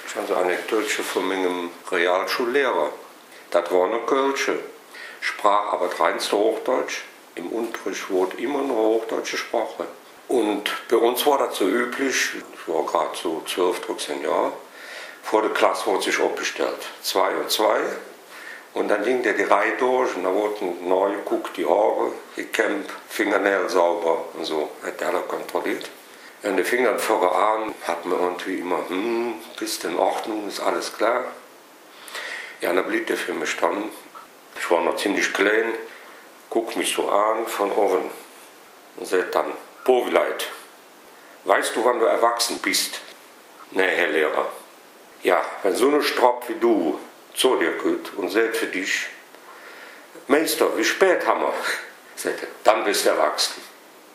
Ich habe eine Anekdote von meinem Realschullehrer. Das war eine Kölsche, sprach aber reinste Hochdeutsch. Im Unterricht wurde immer eine hochdeutsche Sprache. Und bei uns war das so üblich, ich war gerade so 12, 13 Jahre, vor der Klasse wurde sich abgestellt. 2 und 2. Und dann ging die Reihe durch und da wurden neu geguckt, die Haare, gekämmt, Fingernägel sauber und so, hat alle kontrolliert. Und die fing dann vorher an, hat man irgendwie immer, bist in Ordnung, ist alles klar. Ja, dann blieb der für mich standen. Ich war noch ziemlich klein, guckt mich so an von oben und sagt dann, Bovileit, weißt du, wann du erwachsen bist? Nee, Herr Lehrer. Ja, wenn so eine Strapp wie du zu dir kommt und sagt für dich, Meister, wie spät haben wir? Sagt er, dann bist du erwachsen.